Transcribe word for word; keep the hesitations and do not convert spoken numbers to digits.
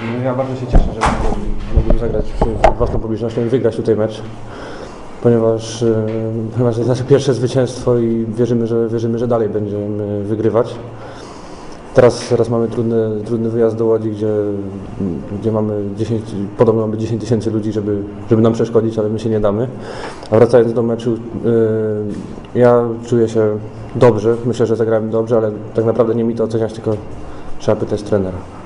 Ja bardzo się cieszę, że mogłem zagrać przed własną publicznością i wygrać tutaj mecz, ponieważ yy, chyba to jest nasze pierwsze zwycięstwo i wierzymy, że, wierzymy, że dalej będziemy wygrywać. Teraz, teraz mamy trudny, trudny wyjazd do Łodzi, gdzie, gdzie mamy dziesięć, podobno mamy dziesięć tysięcy ludzi, żeby, żeby nam przeszkodzić, ale my się nie damy. A wracając do meczu, yy, ja czuję się dobrze, myślę, że zagrałem dobrze, ale tak naprawdę nie mi to oceniać, tylko trzeba pytać trenera.